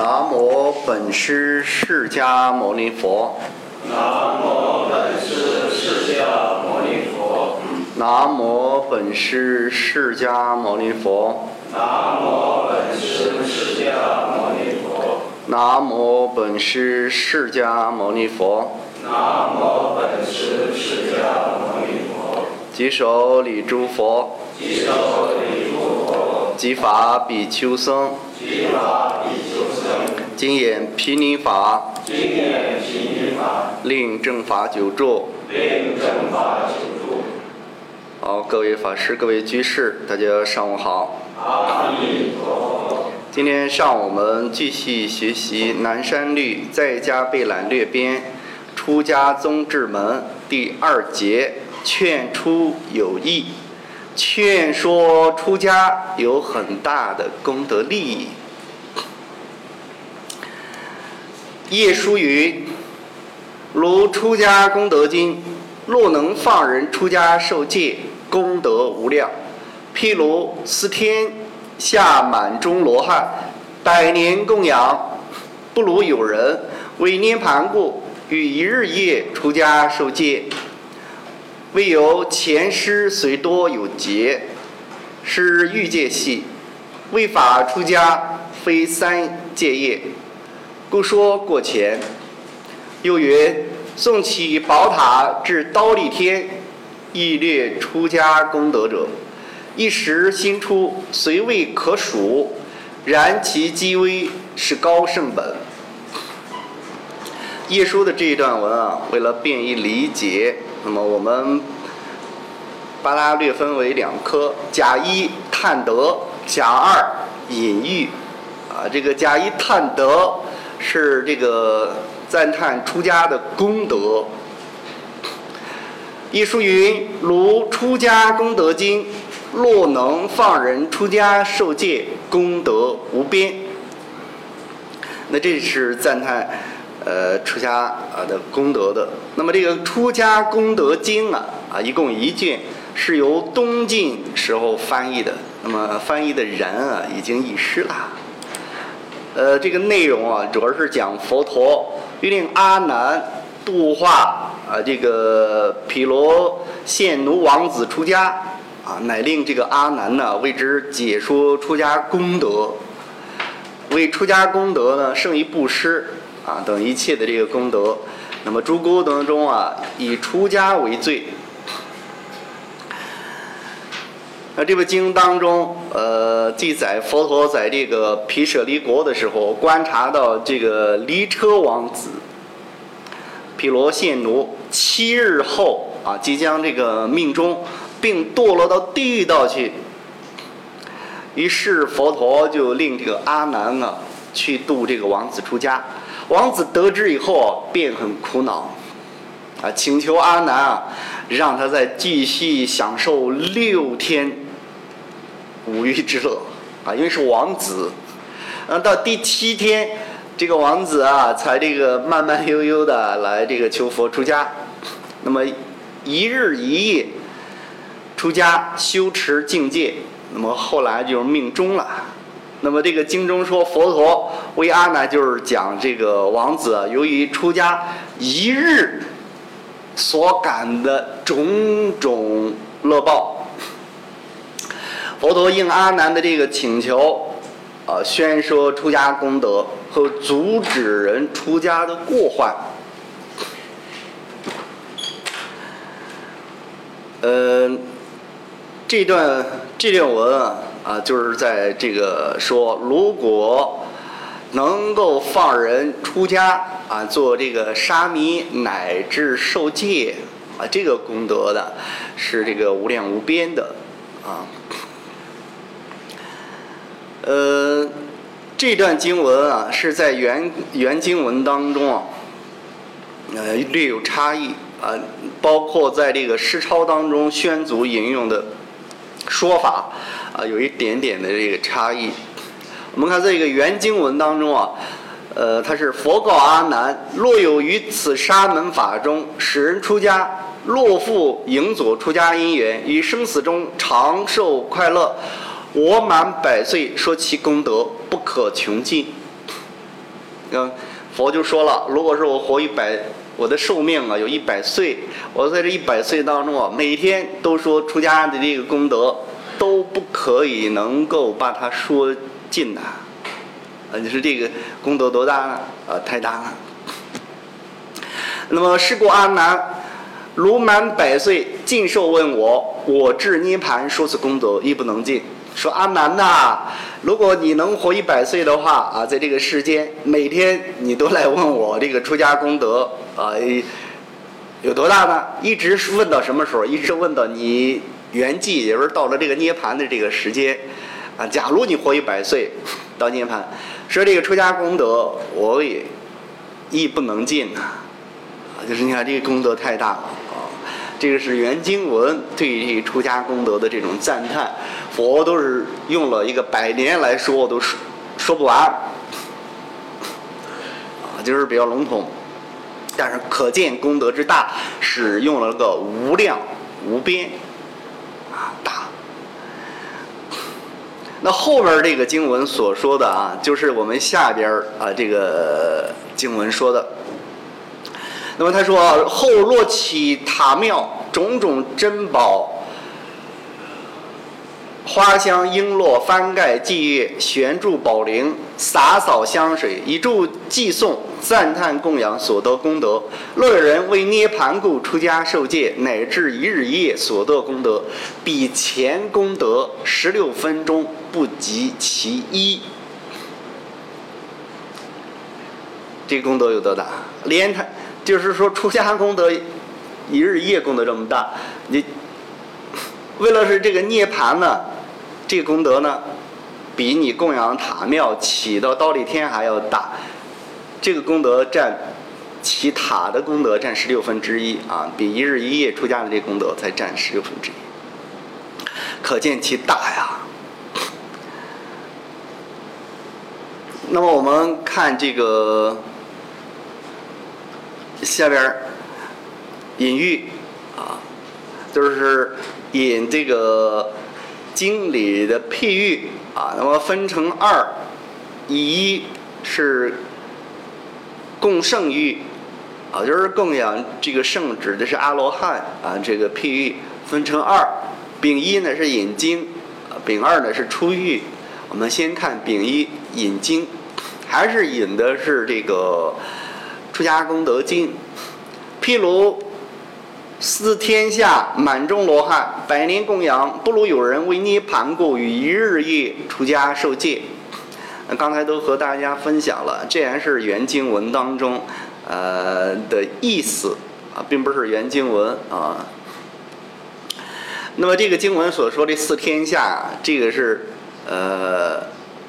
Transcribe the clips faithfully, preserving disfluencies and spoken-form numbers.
南无本师释迦牟尼佛。 南无本师释迦牟尼佛。 南无本师释迦牟尼佛。 南无本师释迦牟尼佛。 南无本师释迦牟尼佛。 南无本师释迦牟尼佛。 稽首礼诸佛。 稽首礼诸佛。 集法比丘僧。 集法比丘僧。 今演毗尼法。 今演毗尼法。 令正法久住。 令正法久住。 好，各位法师、各位居士，大家上午好。 阿弥陀佛。 今天上午我们继续学习南山律在家备览略编出家宗智门第二节，劝出有益。劝说出家有很大的功德利益。业书云：如出家功德经，若能放人出家受戒，功德无量。譬如四天下满中罗汉，百年供养，不如有人为涅盘故，于一日夜出家受戒。未有前师虽多有节，是欲界系，为法出家，非三戒业，故说过前。又云：诵起宝塔至忉利天，亦略出家功德者，一时心出，虽未可数，然其机微，是高圣本。业书的这一段文啊，为了便于理解，那么我们把它略分为两科：甲一探德，甲二隐喻。啊，这个甲一探德是这个赞叹出家的功德。业书云：如出家功德经，若能放人出家受戒，功德无边。那这是赞叹呃出家啊的功德的。那么这个出家功德经啊啊一共一卷，是由东晋时候翻译的。那么翻译的人啊已经已逝了。呃，这个内容啊主要是讲佛陀欲令阿难度化啊这个毗罗羡奴王子出家啊，乃令这个阿难呢为之解说出家功德。为出家功德呢胜于布施啊等一切的这个功德。那么诸功德中啊，以出家为最。那这部经当中，呃，记载佛陀在这个毗舍离国的时候，观察到这个离车王子毗罗羡奴七日后啊，即将这个命终，并堕落到地狱道去。于是佛陀就令这个阿难啊去度这个王子出家。王子得知以后便很苦恼，啊，请求阿难啊，让他再继续享受六天五欲之乐啊，因为是王子。啊，到第七天，这个王子啊，才这个慢慢悠悠的来这个求佛出家。那么一日一夜出家修持境界，那么后来就是命终了。那么这个经中说，佛陀为阿难就是讲这个王子啊，由于出家一日所感的种种乐报，佛陀应阿难的这个请求，啊，宣说出家功德和阻止人出家的过患。呃，这段这段文啊。啊，就是在这个说，如果能够放人出家啊，做这个沙弥乃至受戒啊，这个功德的是这个无量无边的啊。呃，这段经文啊是在原原经文当中啊，呃略有差异啊，包括在这个诗抄当中宣祖引用的说法。啊，有一点点的这个差异。我们看这个原经文当中啊，呃，它是佛告阿难：若有于此沙门法中使人出家，若复迎左出家因缘，于生死中长寿快乐，我满百岁，说其功德不可穷尽。 嗯，佛就说了，如果是我活一百，我的寿命啊有一百岁，我在这一百岁当中啊，每天都说出家的这个功德，都不可以能够把它说尽的。啊，就是这个功德多大呢？啊，太大了。那么是故阿难，如满百岁，尽寿问我，我至涅盘说此功德，亦不能尽。说阿难呐、啊，如果你能活一百岁的话啊，在这个世间，每天你都来问我这个出家功德啊，有多大呢？一直问到什么时候？一直问到你圆寂，也就是到了这个涅盘的这个时间啊。假如你活一百岁到涅盘，说这个出家功德，我也亦不能尽呐。啊，就是你看这个功德太大了啊。这个是原经文对这出家功德的这种赞叹，佛都是用了一个百年来说，都说说不完，啊，就是比较笼统，但是可见功德之大，使用了个无量无边，啊大。那后边这个经文所说的啊，就是我们下边啊这个经文说的。那么他说，后若起塔庙，种种珍宝，花香璎珞翻盖祭乐，悬柱宝铃，洒扫香水，以助祭诵赞叹供养所得功德。若有人为涅盘故出家受戒，乃至一日一夜所得功德，比前功德十六分钟不及其一。这功德有多大？连他就是说出家功德一日一夜功德这么大，你为了是这个涅盘呢，这个功德呢，比你供养塔庙起到忉利天还要大。这个功德占其塔的功德占十六分之一啊，比一日一夜出家的这个功德才占十六分之一，可见其大呀。那么我们看这个下边隐喻啊，就是引这个经里的譬喻啊，那么分成二，一是供圣喻啊，就是供养这个圣指的是阿罗汉啊，这个譬喻分成二，丙一呢是引经啊，丙二呢是出喻。我们先看丙一引经，还是引的是这个出家功德经。譬如思天下满中罗汉，百年供养，不如有人为涅盘故，于一日夜出家受戒。刚才都和大家分享了，这然是原经文当中呃的意思啊，并不是原经文啊。那么这个经文所说的四天下，这个是呃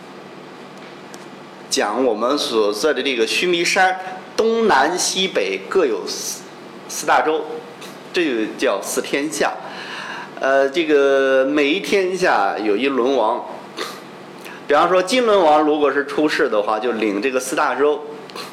讲我们所在的这个须弥山东南西北各有四四大洲，这就叫四天下。呃，这个每一天下有一轮王。比方说金轮王如果是出世的话，就领这个四大洲。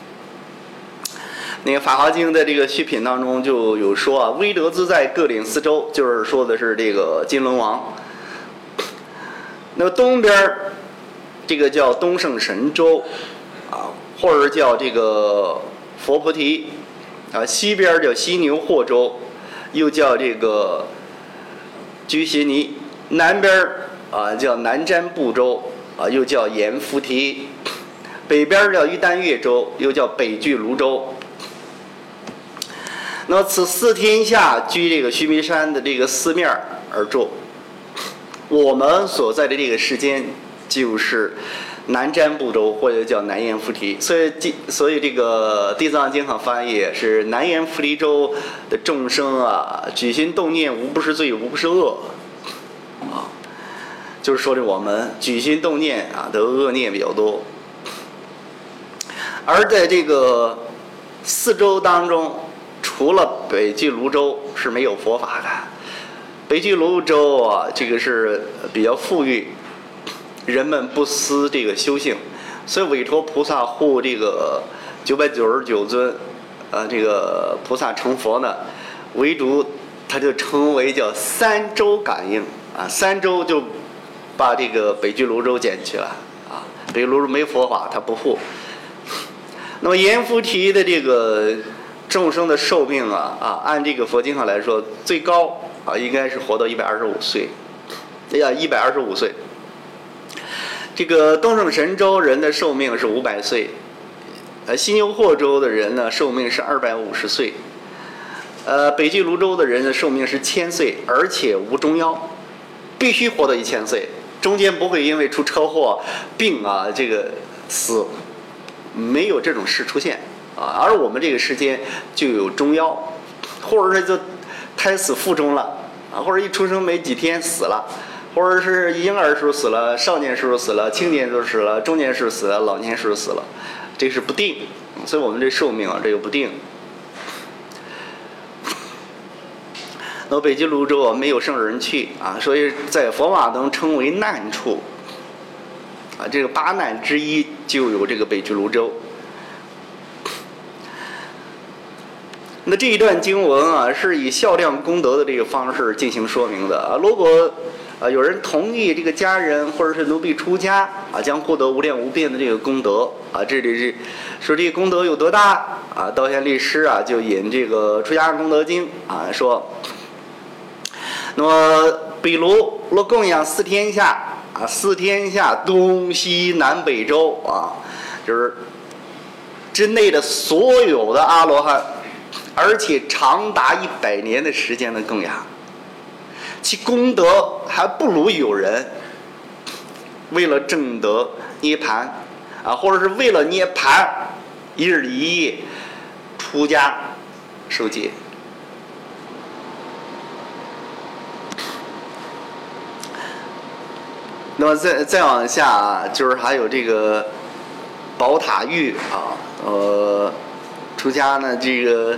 那个《法华经》的这个续品当中就有说啊，威德自在各领四洲，就是说的是这个金轮王。那么东边这个叫东胜神州啊，或者叫这个佛菩提啊，西边叫犀牛霍州，又叫这个居悉尼，南边啊叫南瞻部洲。啊，又叫阎浮提，北边叫于丹越州，又叫北俱泸州。那么此四天下居这个须弥山的这个四面而住，我们所在的这个世间就是南瞻部洲，或者叫南阎浮提。所以，所以这个《地藏经》上翻译是南阎浮提州的众生啊，举心动念无不是罪，无不是恶，啊。就是说的我们举心动念啊的恶念比较多，而在这个四洲当中，除了北俱泸州是没有佛法的。北俱泸州啊，这个是比较富裕，人们不思这个修行，所以韦陀菩萨护这个九百九十九尊，呃，这个菩萨成佛呢，唯独他就称为叫三洲感应啊，三洲就把这个北俱泸州捡去了啊，北俱泸州没佛法，他不护。 那么阎浮提的这个众生的寿命啊啊，按这个佛经上来说，最高啊应该是活到一百二十五岁，哎呀，一百二十五岁。这个东胜神州人的寿命是五百岁，呃，西牛贺州的人呢寿命是二百五十岁，呃，北俱泸州的人的寿命是千岁，而且无中夭，必须活到一千岁，中间不会因为出车祸、病啊这个死，没有这种事出现啊。而我们这个时间就有中夭，或者是就胎死腹中了啊，或者一出生没几天死了。或者是婴儿时候死了，少年时候死了，青年时候死了，中年时候死了，老年时候死了，这是不定，所以我们这寿命啊，这个不定。那么北俱泸州啊，没有圣人去啊，所以在佛法中称为难处啊，这个八难之一就有这个北俱泸州。那这一段经文啊，是以孝量功德的这个方式进行说明的啊。如果啊有人同意这个家人或者是奴婢出家啊，将获得无量无边的这个功德啊。这里是说这个功德有多大啊？道显律师啊就引这个《出家功德经》啊说，那么比如若供养四天下啊，四天下东西南北洲啊，就是之内的所有的阿罗汉。而且长达一百年的时间的供养，其功德还不如有人为了证得涅槃啊，或者是为了涅槃一日一夜出家受戒。那么再再往下啊，就是还有这个宝塔玉啊，呃，出家呢这个。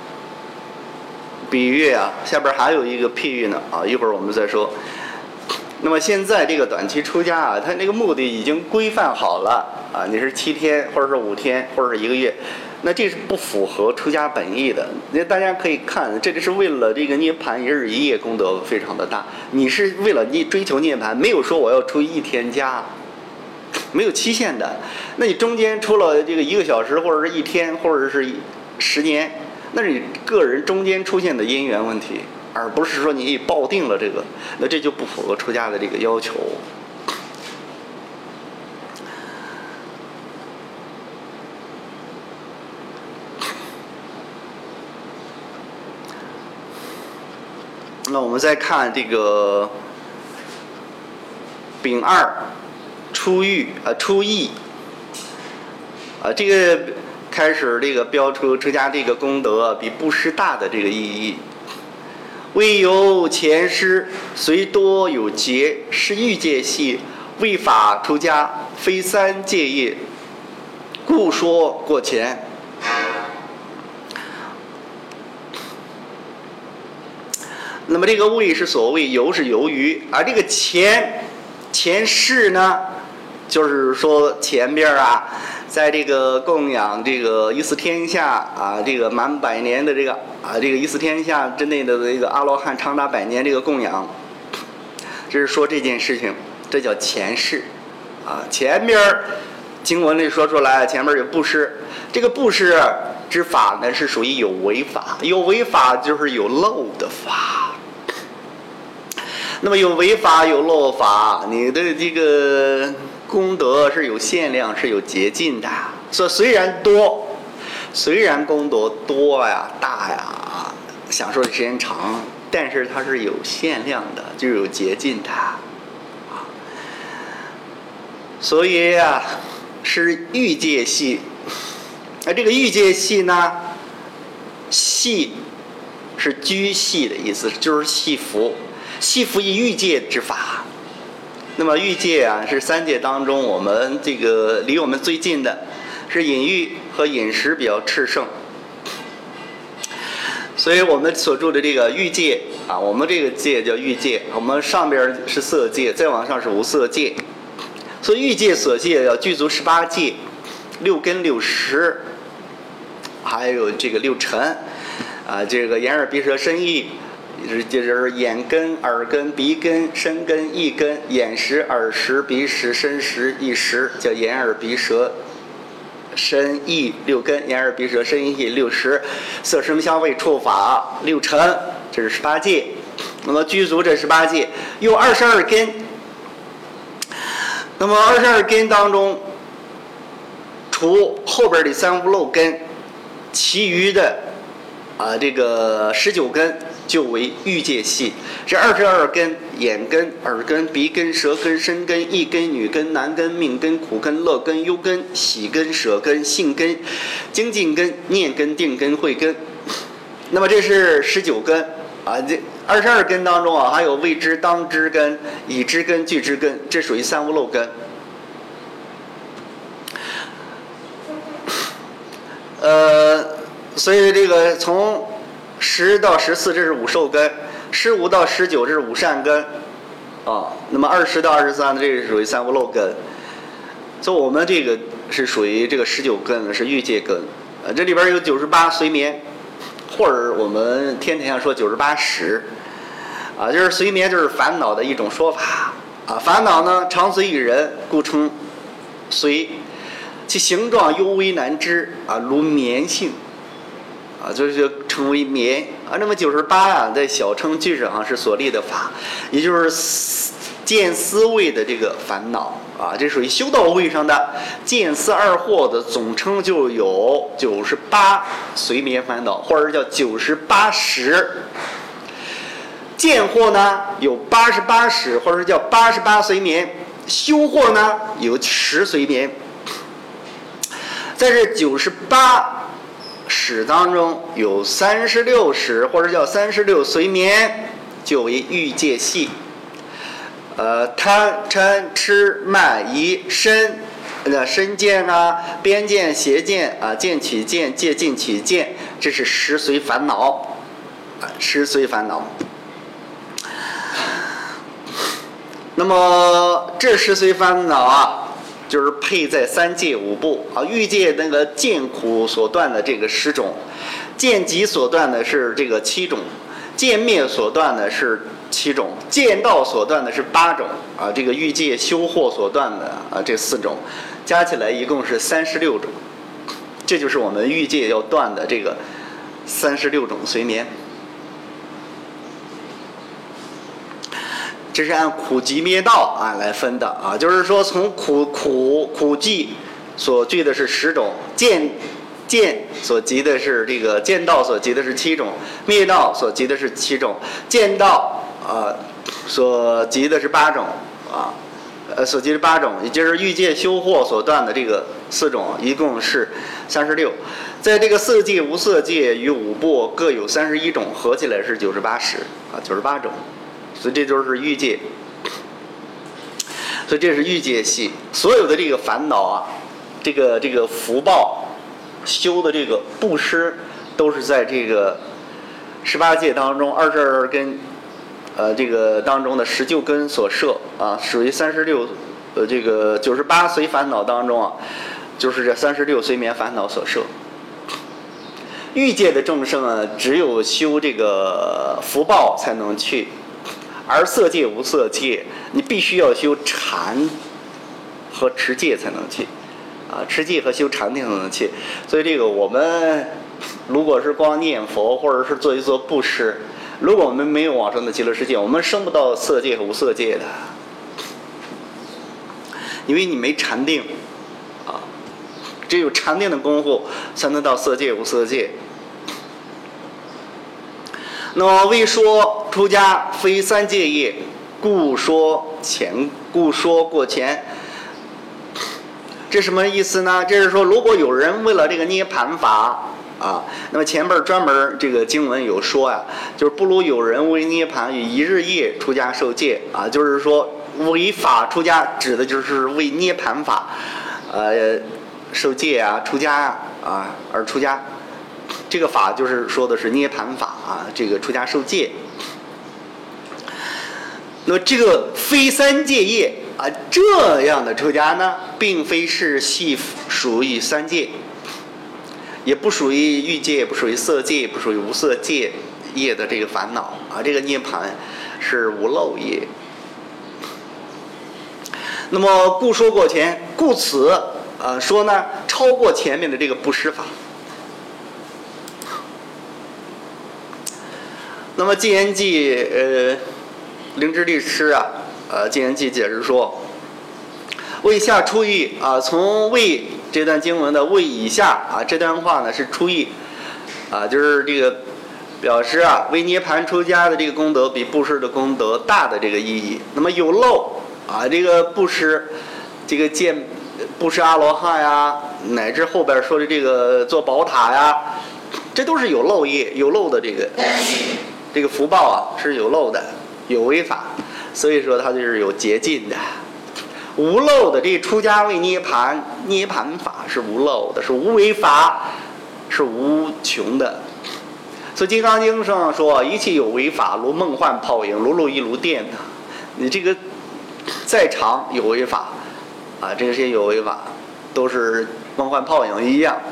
比喻啊，下边还有一个譬喻呢啊，一会儿我们再说。那么现在这个短期出家啊，它这个目的已经规范好了啊，你是七天或者是五天或者是一个月，那这是不符合出家本意的。那大家可以看，这里是为了这个涅槃一日一夜功德非常的大，你是为了你追求涅槃，没有说我要出一天家，没有期限的。那你中间出了这个一个小时或者是一天或者是十年。那是你个人中间出现的因缘问题，而不是说你抱定了这个，那这就不符合出家的这个要求。那我们再看这个丙二出狱啊，出役啊，这个。开始这个标出出家这个功德比布施大的这个意义。未有前施，虽多有节，是欲界系，为法出家，非三界业，故说过前。那么这个为是所谓，由是由于，而这个前前世呢，就是说前边啊。在这个供养这个一四天下啊，这个满百年的这个啊，这个一四天下之内的这个阿罗汉长达百年这个供养，这是说这件事情，这叫前世啊。前边经文里说出来，前面有布施，这个布施之法呢是属于有为法，有为法就是有漏的法。那么有为法有漏法，你的这个。功德是有限量，是有捷径的。所以虽然多，虽然功德多呀、大呀，享受的时间长，但是它是有限量的，就有捷径的。啊，所以啊，是欲界系。那这个欲界系呢，系是居系的意思，就是系服，系服以欲界之法。那么欲界啊，是三界当中我们这个离我们最近的，是饮欲和饮食比较炽盛，所以我们所住的这个欲界啊，我们这个界叫欲界，我们上边是色界，再往上是无色界，所以欲界所界要具足十八界，六根六识，还有这个六尘啊，这个眼耳鼻舌身意。就是眼根、耳根、鼻根、身根、意根，眼识、耳识、鼻识、身识、意识，叫眼耳鼻舌身意六根，眼耳鼻舌身意六识，色声香味触法六尘，这是十八界。那么具足这十八界，有二十二根。那么二十二根当中，除后边的三无漏根，其余的啊这个十九根就为欲界系。这二十二根：眼根、耳根、鼻根、舌根、身根、意根、女根、男根、命根、苦根、乐根、忧根、喜根、舍根、性根、精进根、念根、定根、慧根。那么这是十九根啊，这二十二根当中啊，还有谓之、当知根、已知根、具知根，这属于三无漏根。呃，所以这个从十到十四这是五受根，十五到十九这是五善根，啊，那么二十到二十三这是属于三无漏根。所以我们这个是属于这个十九根，是欲界根。呃，这里边有九十八随眠，或者我们天天上说九十八识，啊，就是随眠就是烦恼的一种说法。啊，烦恼呢常随于人，故称随。其形状尤为难知啊，如棉性啊，就是称为棉啊。那么九十八啊，在小乘句上啊是所立的法，也就是见思位的这个烦恼啊，这属于修道位上的见思二惑的总称，就有九十八随眠烦恼，或者叫九十八识。见惑呢有八十八识，或者叫八十八随眠。修惑呢有十随眠。在这九十八识当中，有三十六识，或者叫三十六随眠，就为欲界系。呃，贪嗔痴慢疑身，呃，身见啊，边见、邪见啊，见取见、戒禁取见，这是十随烦恼，啊，十随烦恼。那么这十随烦恼啊，就是配在三界五部啊，欲界那个见苦所断的这个十种，见集所断的是这个七种，见灭所断的是七种，见道所断的是八种啊，这个欲界修惑所断的啊这四种，加起来一共是三十六种，这就是我们欲界要断的这个三十六种随眠。这是按苦集灭道啊来分的啊，就是说从苦苦苦集所具的是十种，见见所集的是这个见道所集的是七种，灭道所集的是七种，见道啊所集的是八种啊，呃所集是八种，也就是欲界修惑所断的这个四种，一共是三十六。在这个色界、无色界与五部各有三十一种，合起来是九十八识啊，九十八种。所以这就是欲界，所以这是欲界系。所有的这个烦恼啊，这个这个福报修的这个布施，都是在这个十八界当中二十二根，呃，这个当中的十九根所摄啊，属于三十六，呃，这个九十八随烦恼当中啊，就是这三十六随眠烦恼所摄。欲界的众生啊，只有修这个福报才能去。而色界无色界，你必须要修禅和持戒才能去，啊，持戒和修禅定才能去。所以这个我们如果是光念佛，或者是做一做布施，如果我们没有往生的极乐世界，我们升不到色界和无色界的，因为你没禅定，啊，只有禅定的功夫才能到色界无色界。那么为说出家非三界业，故说前，故说过前。这什么意思呢？这是说，如果有人为了这个涅盘法啊，那么前边专门这个经文有说啊，就是不如有人为涅盘以一日夜出家受戒啊，就是说为法出家，指的就是为涅盘法，呃，受戒啊，出家啊而出家。这个法就是说的是涅盘法啊，这个出家受戒。那么这个非三界业啊，这样的出家呢，并非是系属于三界，也不属于欲界，也不属于色界，也不属于无色界业的这个烦恼啊。这个涅盘是无漏业。那么故说过前，故此呃说呢， 超过前面的这个布施法。那么《净言记》呃，灵芝律师啊，呃，《净言记》解释说，为下出意啊，从为这段经文的为以下啊，这段话呢是出意啊，就是这个表示啊，为涅盘出家的这个功德比布施的功德大的这个意义。那么有漏啊，这个布施，这个见布施阿罗汉呀，乃至后边说的这个做宝塔呀，这都是有漏业、有漏的这个这个福报啊，是有漏的，有违法，所以说它就是有捷径的。无漏的这出家为涅盘，涅盘法是无漏的，是无为法，是无穷的。所以《金刚经》上说，一切有为法，如梦幻泡影，如露亦如电的。你这个再长有为法啊，这些有为法都是梦幻泡影一样。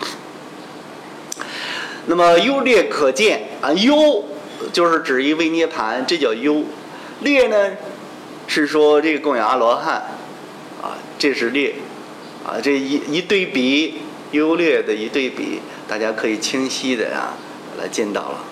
那么优劣可见啊，优就是指一为涅盘，这叫优；劣呢是说这个供养阿罗汉啊，这是劣啊。这一一对比，优劣的一对比，大家可以清晰的啊来见到了。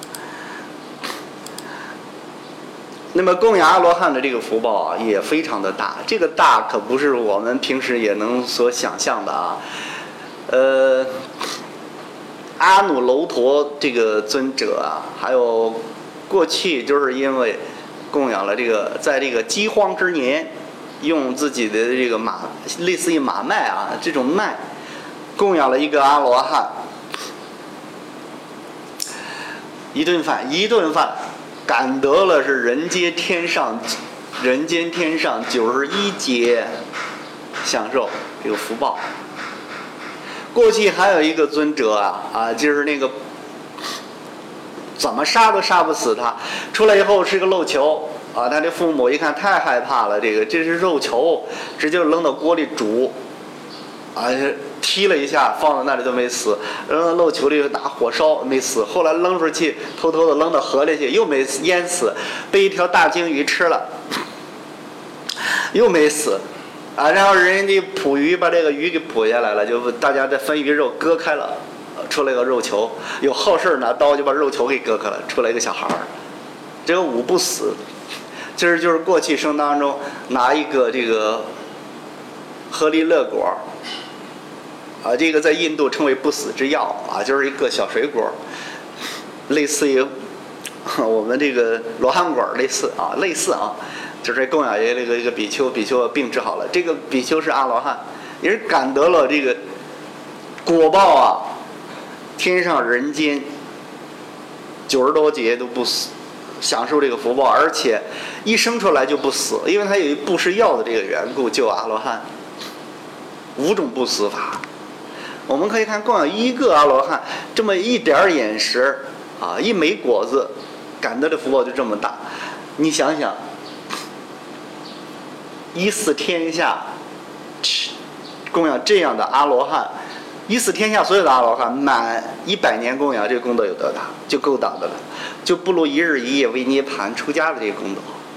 那么供养阿罗汉的这个福报啊，也非常的大，这个大可不是我们平时也能所想象的啊。呃，阿努楼陀这个尊者啊，还有过去就是因为供养了这个，在这个饥荒之年，用自己的这个马，类似于马麦啊这种麦，供养了一个阿罗汉，一顿饭一顿饭。感得了是人间天上，人间天上九十一劫享受这个福报。过去还有一个尊者啊啊，就是那个怎么杀都杀不死他，出来以后是个肉球啊，他的父母一看太害怕了，这个这是肉球，直接扔到锅里煮，啊，踢了一下放在那里都没死，扔到漏球里拿火烧没死，后来扔出去偷偷的扔到河里去又没死，淹死，被一条大鲸鱼吃了又没死啊，然后人家捕鱼把这个鱼给捕下来了，就大家在分鱼肉割开了，出来个肉球，有好事拿刀就把肉球给割开了，出来一个小孩儿，这个五不死。其实就是过去生当中拿一个这个荷利乐果啊，这个在印度称为不死之药啊，就是一个小水果，类似于我们这个罗汉果类似啊，类似啊，就是供养一个一个比丘，比丘病治好了，这个比丘是阿罗汉，也是感得了这个果报啊，天上人间九十多劫都不死，享受这个福报，而且一生出来就不死，因为他有一布施药的这个缘故，救阿罗汉，五种不死法。我们可以看供养一个阿罗汉，这么一点眼神啊，一枚果子，感得的福报就这么大。你想想，一四天下供养这样的阿罗汉，一四天下所有的阿罗汉满一百年供养，这个功德有多大？就够大的了，就不如一日一夜为涅盘出家的这个功德。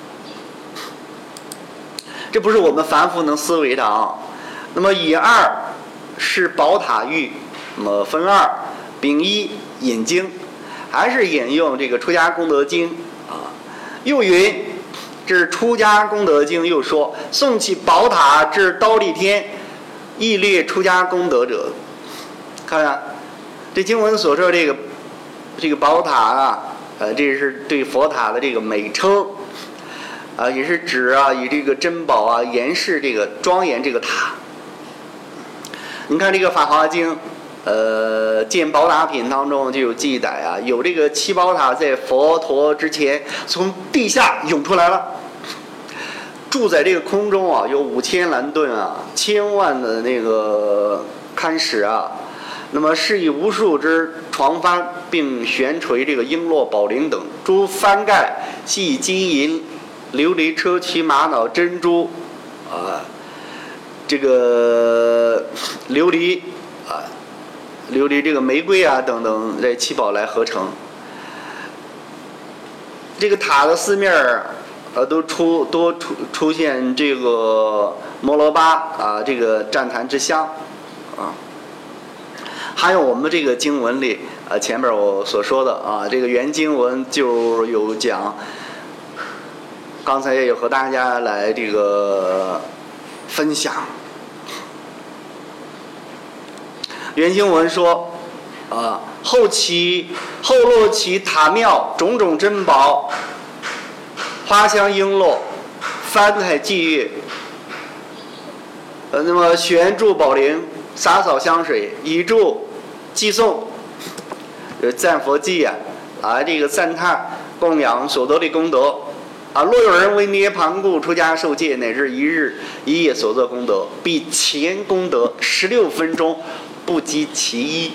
这不是我们凡夫能思维的啊。那么以二是宝塔喻，那么分二，丙一引经，还是引用这个出家功德经啊？又云，这是出家功德经又说，诵起宝塔至忉利天，亦列出家功德者。看看这经文所说这个这个宝塔啊，呃，这是对佛塔的这个美称啊，也是指啊以这个珍宝啊严饰这个庄严这个塔。你看这个《法华经》，呃，《见宝塔品》当中就有记载啊，有这个七宝塔在佛陀之前从地下涌出来了，住在这个空中啊，有五千蓝盾啊，千万的那个龛石啊，那么是以无数只床幡，并悬垂这个璎珞宝铃等，诸幡盖系以金银、琉璃、砗磲、玛瑙、珍珠啊。这个琉璃啊，琉璃这个玫瑰啊等等，这七宝来合成。这个塔的四面呃都出多出出现这个摩罗巴啊，这个赞檀之香啊。 还有我们这个经文里，呃，前面我所说的啊，这个原经文就有讲，刚才也有和大家来这个分享。原经文说，啊，后期后落其塔庙种种珍宝，花香璎珞，幡台祭乐，呃，那么悬柱宝铃，洒扫香水，以助祭颂，呃，赞佛祭呀、啊，啊，这个赞叹供养所得的功德，啊，若有人为涅盘故出家受戒，乃至一日一夜所作功德，比前功德十六分钟不及其一。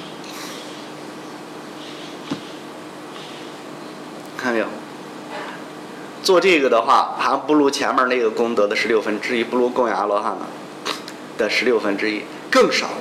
看没有？做这个的话，还不如前面那个功德的十六分之一，不如供养阿罗汉呢的十六分之一更少。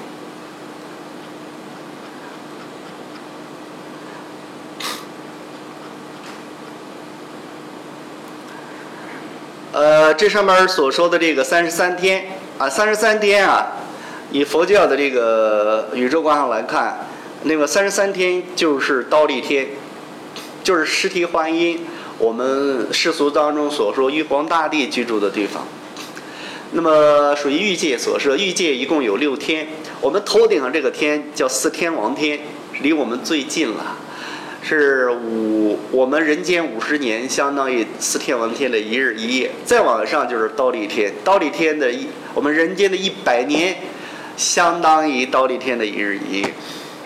呃，这上面所说的这个三十三天啊，三十三天啊，以佛教的这个宇宙观上来看，那个三十三天就是忉利天，就是尸体还阴，我们世俗当中所说玉皇大帝居住的地方。那么属于欲界所设，欲界一共有六天，我们头顶上这个天叫四天王天，离我们最近了。是五，我们人间五十年相当于四天王天的一日一夜，再往上就是忉利天，忉利天的一，我们人间的一百年，相当于忉利天的一日一夜。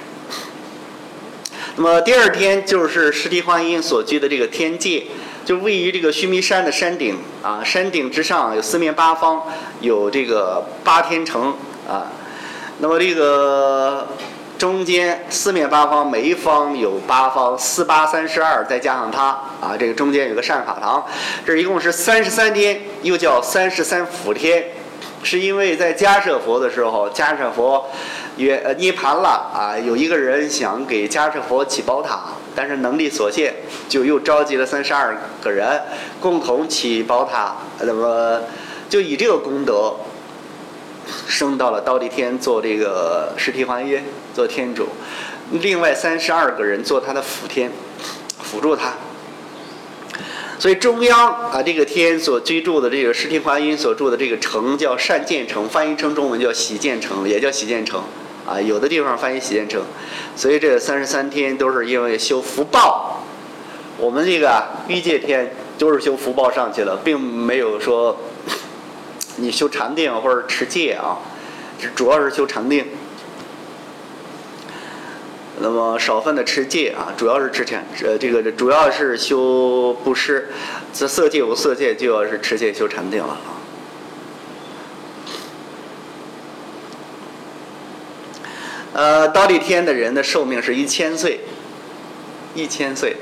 那么第二天就是尸体还阴所居的这个天界，就位于这个须弥山的山顶啊，山顶之上有四面八方有这个八天城啊，那么这个。中间四面八方，每一方有八方，四八三十二，再加上它啊，这个中间有个善法堂，这一共是三十三天，又叫三十三伏天，是因为在迦舍佛的时候，迦舍佛也呃涅盘了啊，有一个人想给迦舍佛起宝塔，但是能力所限，就又召集了三十二个人共同起宝塔，那么就以这个功德。升到了忉利天做这个尸体还阴，做天主，另外三十二个人做他的辅天，辅助他。所以中央啊，这个天所居住的这个尸体还阴所住的这个城叫善见城，翻译成中文叫喜见城，也叫喜见城啊，有的地方翻译喜见城。所以这三十三天都是因为修福报，我们这个欲界天都是修福报上去了，并没有说。你修禅定或者持戒啊，主要是修禅定。那么少分的持戒啊，主要是持禅，呃，这个主要是修布施，这色戒无色戒就要是持戒修禅定了啊。呃，忉利天的人的寿命是一千岁，一千岁。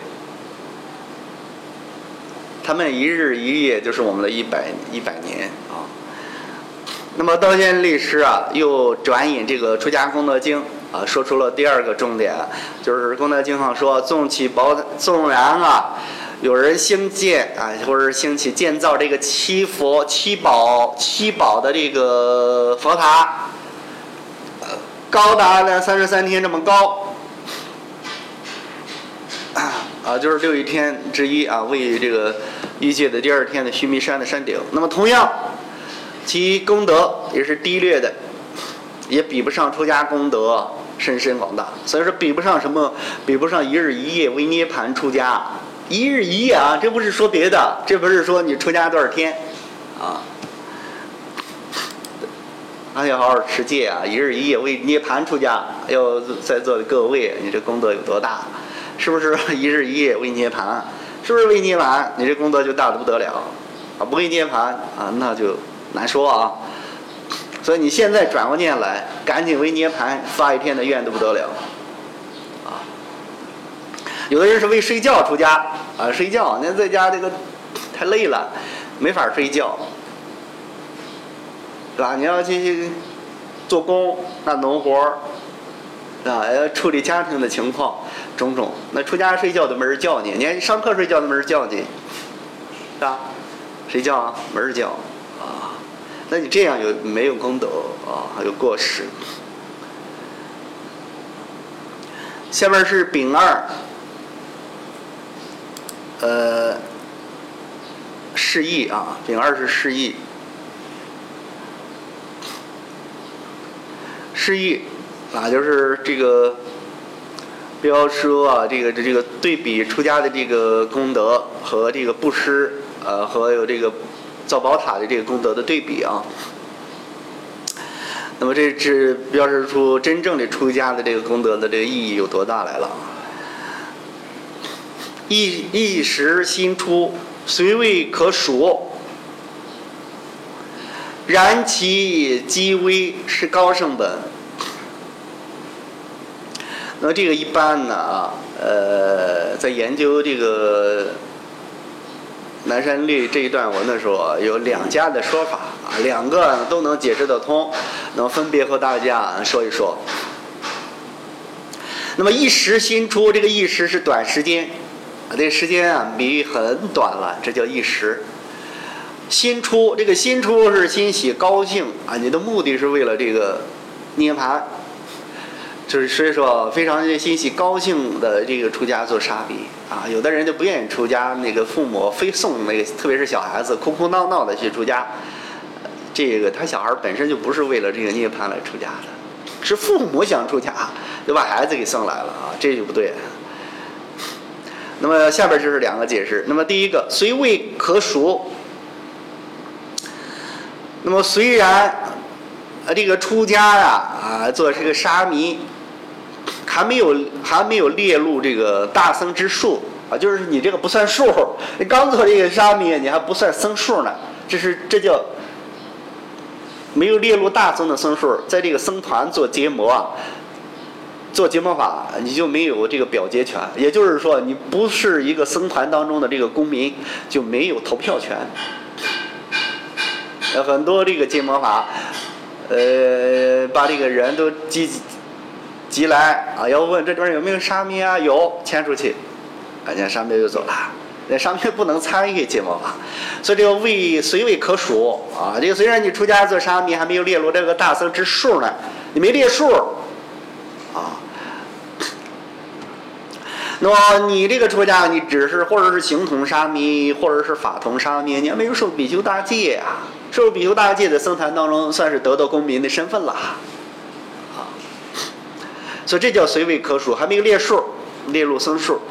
他们一日一夜就是我们的一百一百年啊。那么道宣律师啊，又转引这个《出家功德经》啊，说出了第二个重点，就是功德经上说，纵起宝，纵然啊，有人兴建啊，或者是兴起建造这个七佛、七宝、七宝的这个佛塔，高达呢三十三天这么高，啊，就是六一天之一啊，位于这个欲界的第二天的须弥山的山顶。那么同样。其功德也是低劣的，也比不上出家功德深深广大，所以说比不上什么，比不上一日一夜为涅盘出家，一日一夜啊，这不是说别的，这不是说你出家多少天，啊，还要好好持戒啊，一日一夜为涅盘出家，要在座的各位，你这功德有多大？是不是一日一夜为涅盘？是不是为涅盘？你这功德就大得不得了，啊，不为涅盘啊，那就。难说啊，所以你现在转过念来，赶紧为涅盘发一天的愿都不得了，啊！有的人是为睡觉出家啊，睡觉，那在家这个太累了，没法睡觉，是吧？你要去做工，那农活儿，啊，要处理家庭的情况，种种，那出家睡觉都没人叫你，你还上课睡觉都没人叫你，是吧？睡觉啊，没人叫。那你这样有没有功德啊？还有过失。 下边是丙二，呃，释义啊，丙二是释义，释义啊，就是这个标说啊，这个这个对比出家的这个功德和这个布施，呃，和有这个造宝塔的这个功德的对比啊。那么这是标示出真正的出家的这个功德的这个意义有多大来了。一一时心出，虽未可数，然其机微是高圣本。那么这个一般呢啊，呃，在研究这个南山律这一段文的时候啊，有两家的说法啊，两个都能解释得通，那么分别和大家说一说。那么一时心出，这个一时是短时间，啊，这个时间啊比喻很短了，这叫一时。心出，这个心出是欣喜高兴啊，你的目的是为了这个涅槃。就是所以说非常欣喜高兴的这个出家做沙弥啊，有的人就不愿意出家，那个父母非送那个，特别是小孩子哭哭闹闹的去出家，这个他小孩本身就不是为了这个涅槃来出家的，是父母想出家就把孩子给送来了啊，这就不对。那么下边就是两个解释，那么第一个虽未可数，那么虽然啊这个出家呀 啊, 啊做这个沙弥。还没有还没有列入这个大僧之数啊，就是你这个不算数，你刚做这个沙弥，你还不算僧数呢，这是这叫没有列入大僧的僧数，在这个僧团做结魔啊，做结魔法，你就没有这个表决权，也就是说，你不是一个僧团当中的这个公民，就没有投票权。呃，很多这个结魔法，呃，把这个人都集。急来啊！要问这边有没有沙弥啊？有，签出去，人家沙弥就走了。那沙弥不能参与结魔法，所以这个未虽未可数啊。这个虽然你出家做沙弥，还没有列入这个大僧之数呢，你没列数啊。那么你这个出家，你只是或者是行统沙弥，或者是法统沙弥，你还没有受比丘大戒啊。受比丘大戒的僧坛当中，算是得到公民的身份了。所以这叫虽未可数，还没有列数，列入僧数。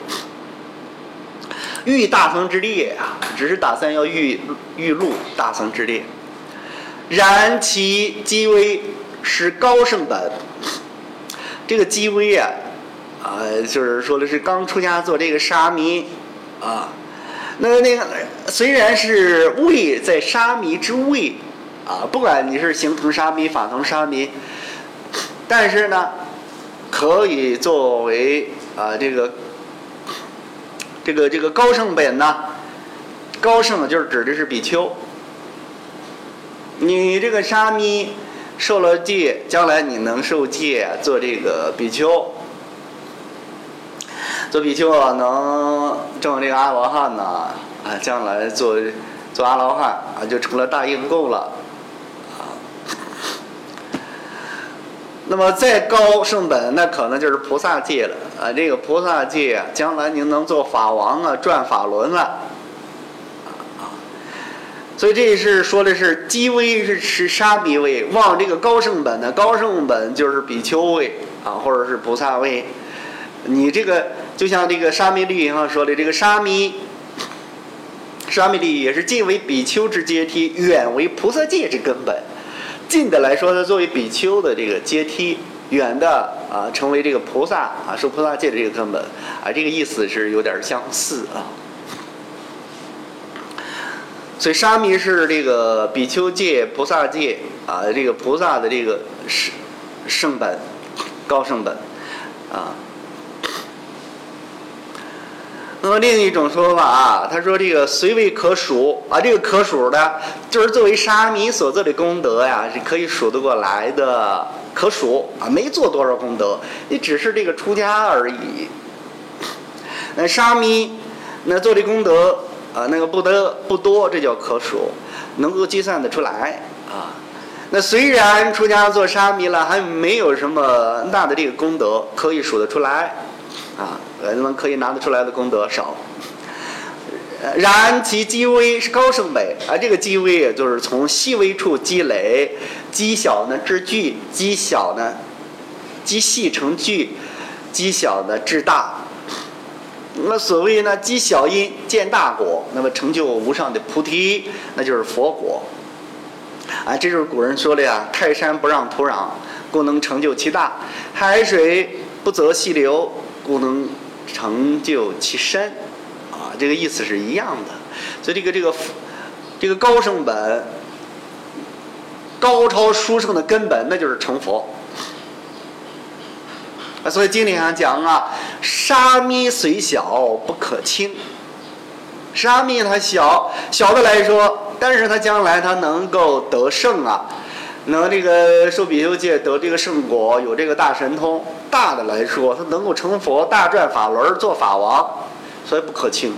欲大僧之列啊，只是打算要欲欲入大僧之列。然其机微是高圣本。这个机微啊，啊、呃，就是说的是刚出家做这个沙弥啊，那那个虽然是位在沙弥之位啊，不管你是行统沙弥、法统沙弥，但是呢。可以作为啊这个这个这个高圣本呢，高圣就是指的是比丘。你这个沙弥受了戒，将来你能受戒做这个比丘，做比丘啊能证这个阿罗汉呢啊，将来做做阿罗汉啊就成了大应供了。那么再高圣本，那可能就是菩萨戒了啊！这个菩萨戒啊，将来您能做法王啊，转法轮了啊！所以这是说的是机微是是沙弥位，望这个高圣本呢，高圣本就是比丘位啊，或者是菩萨位。你这个就像这个沙弥律上说的，这个沙弥，沙弥律也是近为比丘之阶梯，远为菩萨戒之根本。近的来说，它作为比丘的这个阶梯；远的啊，成为这个菩萨啊，受菩萨戒的这个根本啊，这个意思是有点相似啊。所以沙弥是这个比丘戒、菩萨戒啊，这个菩萨的这个圣圣本、高圣本啊。那么另一种说法啊，他说这个虽未可数啊，这个可数的，就是作为沙弥所做的功德呀，是可以数得过来的，可数啊，没做多少功德，你只是这个出家而已。那沙弥那做的功德啊，那个不得不多，这叫可数，能够计算得出来啊。那虽然出家做沙弥了，还没有什么大的这个功德可以数得出来啊，人们可以拿得出来的功德少。然其积微是高胜美啊，这个积微也就是从细微处积累，积小呢至巨，积小呢积细成巨，积小呢至大。那么所谓呢，积小因见大果，那么成就无上的菩提，那就是佛果。啊，这就是古人说的呀，泰山不让土壤，故能成就其大；海水不择细流，故能成就其深。啊，这个意思是一样的。所以这个这个这个高圣本，高超殊胜的根本，那就是成佛。啊，所以经典上讲啊，沙弥虽小不可轻。沙弥它小小的来说，但是它将来它能够得胜啊，能这个受比丘戒得这个圣果，有这个大神通。大的来说，它能够成佛，大转法轮，做法王，所以不可轻。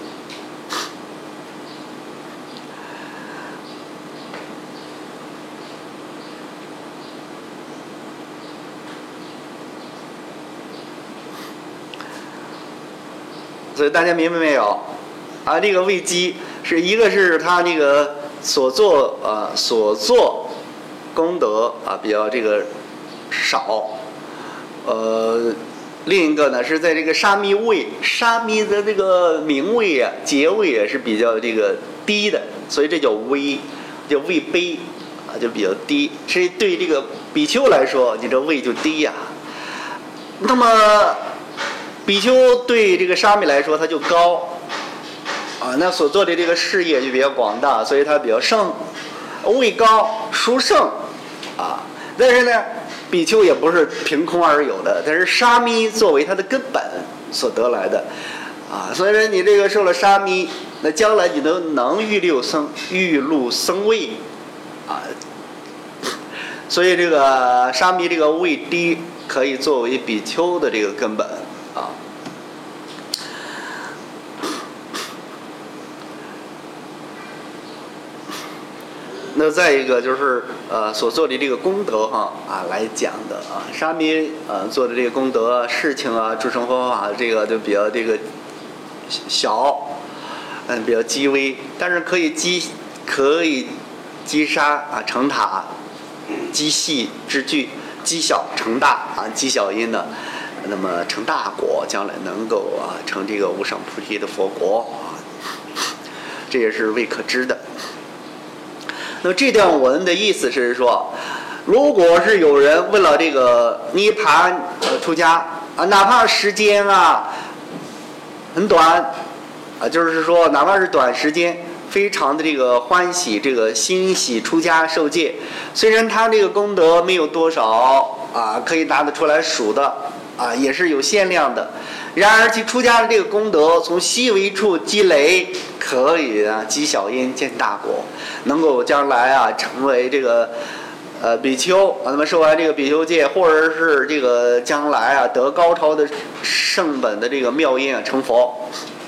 所以大家明白没有？啊，这个位基是一个是他那个所做啊、呃、所做功德啊比较这个少，呃，另一个呢是在这个沙弥位，沙弥的这个名位啊阶位也是比较这个低的，所以这叫微，叫位卑啊，就比较低。所以对这个比丘来说，你这位就低呀、啊。那么比丘对这个沙弥来说，他就高。啊，那所做的这个事业就比较广大，所以它比较盛，位高殊胜，啊，但是呢，比丘也不是凭空而有的，但是沙弥作为它的根本所得来的，啊，所以说你这个受了沙弥，那将来你都能欲六生欲入僧位，啊，所以这个沙弥这个位低，可以作为比丘的这个根本，啊。那再一个就是呃所做的这个功德哈啊来讲的啊，沙弥呃做的这个功德事情啊，诸生佛法这个就比较这个小，嗯比较积微，但是可以积可以积沙啊成塔，积细之巨，积小成大啊，积小因呢，那么成大果，将来能够啊成这个无上菩提的佛国啊，这也是未可知的。那么这段文的意思是说，如果是有人为了这个涅槃呃出家啊，哪怕时间啊很短啊，就是说哪怕是短时间，非常的这个欢喜，这个欣喜出家受戒，虽然他这个功德没有多少啊，可以拿得出来数的啊，也是有限量的。然而其出家的这个功德，从细微处积累，可以啊积小因见大果，能够将来啊成为这个呃比丘，那么受完这个比丘戒，或者是这个将来啊得高超的圣本的这个妙因啊成佛。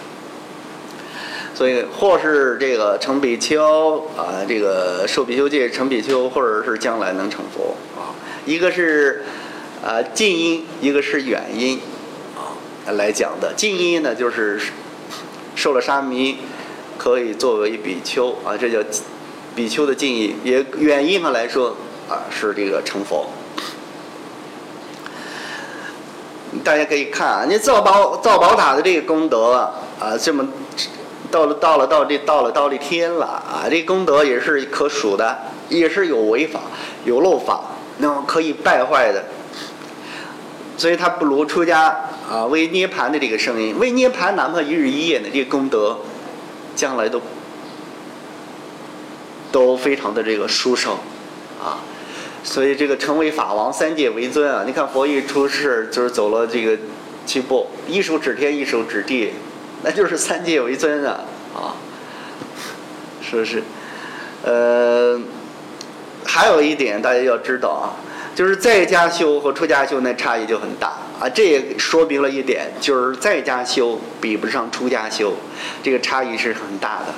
所以或是这个成比丘啊，这个受比丘戒成比丘，或者是将来能成佛啊。一个是啊近因，一个是远因。来讲的近因呢，就是受了沙弥，可以作为比丘啊，这叫比丘的近因。也远因上来说啊，是这个成佛。大家可以看啊，你造宝造宝塔的这个功德啊，啊这么到了到了到这到了到这天了啊，这功德也是可数的，也是有违法有漏法，那么可以败坏的。所以它不如出家啊为涅槃的这个声音，为涅槃哪怕一日一夜的这个功德，将来都都非常的这个殊胜啊。所以这个成为法王，三界为尊啊！你看佛一出世就是走了这个七步，一手指天，一手指地，那就是三界为尊啊啊！是不是？呃，还有一点大家要知道啊。就是在家修和出家修那差异就很大啊，这也说明了一点，就是在家修比不上出家修，这个差异是很大的。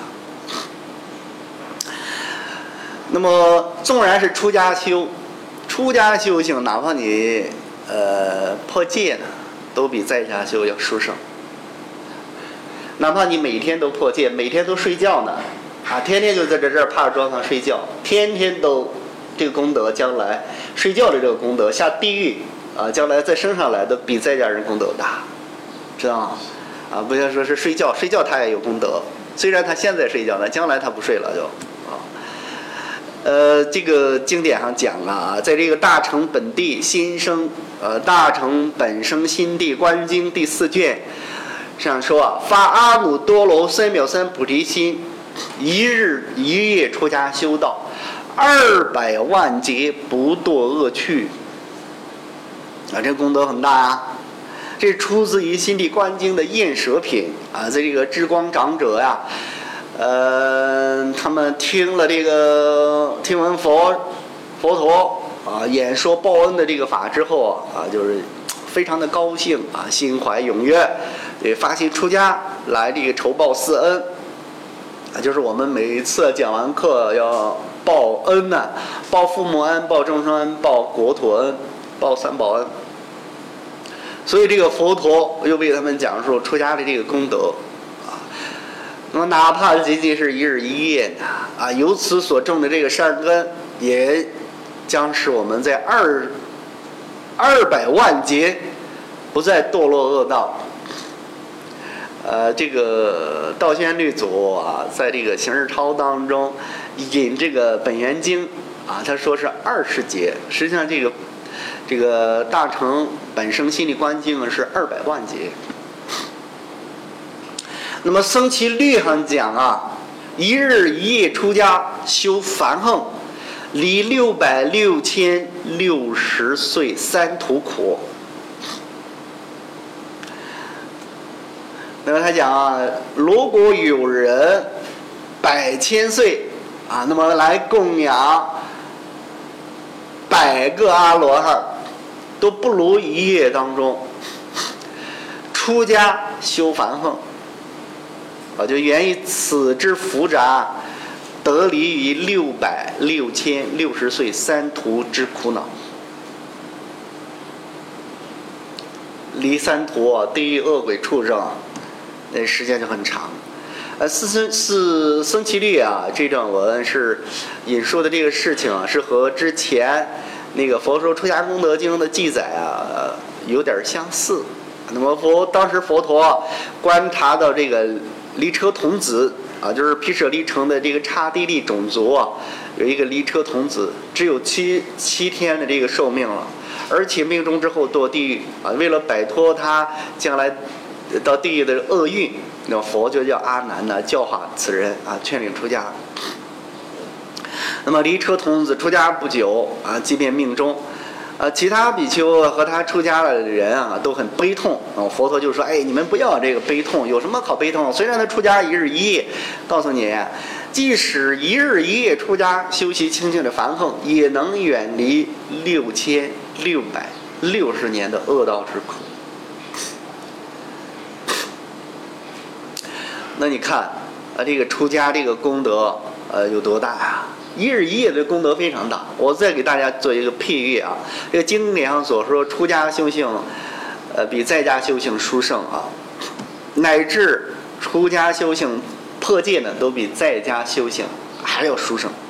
那么纵然是出家修，出家修行哪怕你呃破戒呢， 都比在家修要殊胜。哪怕你每天都破戒，每天都睡觉呢，啊，天天就在这这儿趴着桌上睡觉，天天都这个功德，将来睡觉的这个功德下地狱啊，将来再升上来的比在家人功德大，知道吗？啊，不要说是睡觉，睡觉他也有功德，虽然他现在睡觉呢，将来他不睡了就啊。呃，这个经典上讲啊，在这个大乘本地新生呃大乘本生心地观经第四卷上说啊，发阿耨多罗三藐三菩提心，一日一夜出家修道，二百万劫不堕恶趣。啊，这功德很大啊！这出自于心地观经的验舍品啊，在这个智光长者呀、啊。呃，他们听了这个听闻佛佛陀啊演说报恩的这个法之后啊，就是非常的高兴啊，心怀踊跃，也发心出家来这个酬报四恩啊，就是我们每一次讲完课要报恩呢、啊，报父母恩，报众生恩，报国土恩，报三宝恩。所以这个佛陀又为他们讲述出家的这个功德。那么哪怕仅仅是一日一夜呢，啊，由此所种的这个善根，也将使我们在二二百万劫不再堕落恶道。呃，这个道宣律祖啊，在这个行日抄当中引这个本愿经啊，他说是二十劫，实际上这个这个大乘本生心地观经是二百万劫。那么僧祇律上讲啊，一日一夜出家修梵行，离六百六千六十岁三途苦。那么他讲啊，如果有人百千岁啊，那么来供养百个阿罗汉，都不如一夜当中出家修梵行。啊，就源于此之福杂，得离于六百六千六十岁三途之苦恼。离三途啊，地狱恶鬼畜生啊，那时间就很长。呃，四僧四僧祇律啊，这段文是引述的这个事情啊，是和之前那个佛说出家功德经的记载啊，呃、有点相似。那么佛当时佛陀观察到这个离车童子啊，就是毗舍离城的这个刹帝利种族啊，有一个离车童子，只有七七天的这个寿命了，而且命中之后堕地狱啊。为了摆脱他将来到地狱的厄运，那么佛就叫阿难呢教化此人啊，劝领出家。那么离车童子出家不久啊，即便命终。呃，其他比丘和他出家的人啊，都很悲痛啊。佛陀就说：“哎，你们不要这个悲痛，有什么好悲痛？虽然他出家一日一夜，告诉你，即使一日一夜出家修习清净的梵行，也能远离六千六百六十年的恶道之苦。”那你看啊，这个出家这个功德呃有多大啊？一日一夜的功德非常大。我再给大家做一个譬喻啊，这个经典上所说出家修行，呃，比在家修行殊胜啊，乃至出家修行破戒呢，都比在家修行还要殊胜。